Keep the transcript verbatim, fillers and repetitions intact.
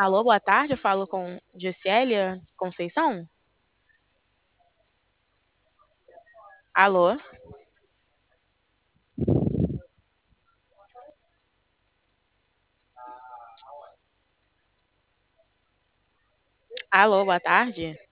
Alô, boa tarde. Eu falo com Gissélia Conceição. Alô, alô, boa tarde.